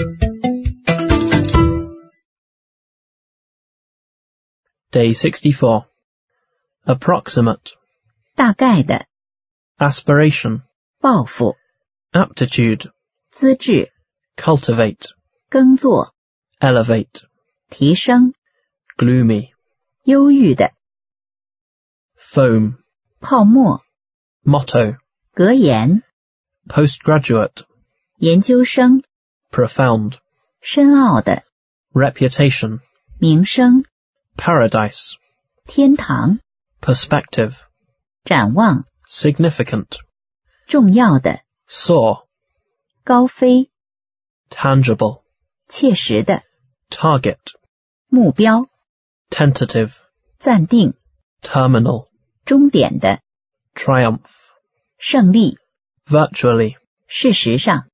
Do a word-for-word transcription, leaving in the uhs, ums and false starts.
Day sixty-four. Approximate. 大概的 Aspiration. 抱负 Aptitude. 资质 Cultivate. 耕作 Elevate. 提升 Gloomy. 忧郁的 Foam. 泡沫 Motto. 格言 Postgraduate. 研究生 Profound. 深奥的 Reputation. 名声 Paradise. 天堂 Perspective. 展望 Significant. 重要的 Soar. 高飞 Tangible. 切实的 Target. 目标 Tentative. 暂定 Terminal. 终点的 Triumph. 胜利 Virtually. 事实上